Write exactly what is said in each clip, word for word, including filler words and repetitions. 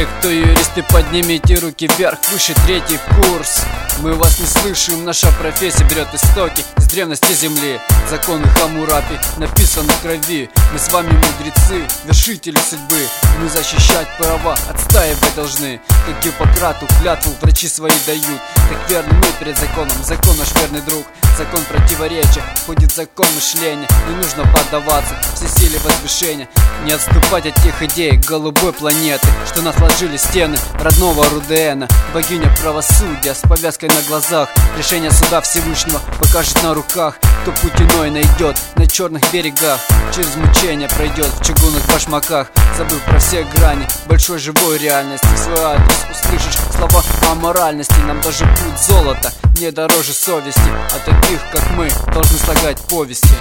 Те, кто юристы, поднимите руки вверх, выше третий курс. Мы вас не слышим, наша профессия берет истоки из древности земли. Законы Хаммурапи написаны в крови. Мы с вами мудрецы, вершители судьбы. Мы защищать права, отстаивать должны. Как Гиппократу клятву врачи свои дают. Так верны мы перед законом, закон наш верный друг. Закон противоречия, входит закон мышления. Не нужно поддаваться все силе возвышения. Не отступать от тех идей голубой планеты, что нас сложили стены родного Рудена. Богиня правосудия с повязкой на глазах. Решение суда Всевышнего покажет на руках. Кто путь иной найдет на черных берегах, через мучения пройдет в чугунных башмаках. Забыв про все грани большой живой реальности, в свой адрес услышишь слова о моральности. Нам даже путь золота не дороже совести, а таких, как мы, должны слагать повести.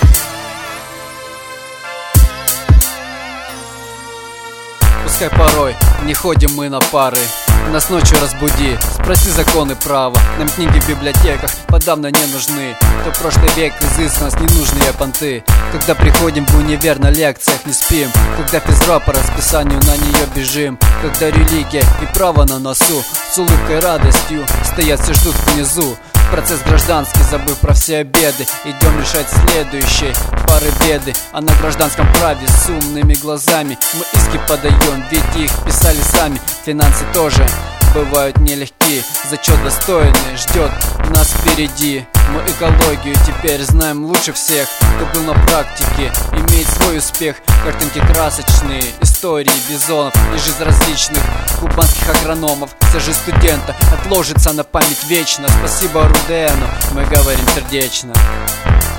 Пускай порой не ходим мы на пары, нас ночью разбуди, спроси законы права. Нам книги в библиотеках подавно не нужны. То прошлый век изысканность, ненужные понты. Когда приходим в универ, на лекциях не спим. Когда физра по расписанию на нее бежим. Когда религия и право на носу, с улыбкой радостью стоят, все ждут внизу. Процесс гражданский, забыв про все обеды, идем решать следующие пары беды. А на гражданском праве с умными глазами мы иски подаем, ведь их писали сами. Финансы тоже бывают нелегкие, зачет достойный ждет нас впереди. Мы экологию теперь знаем лучше всех, кто был на практике, имеет свой успех. Картинки красочные, истории бизонов и жизнь различных кубанских агрономов. Вся жизнь студента отложится на память вечно. Спасибо Рудену, мы говорим сердечно.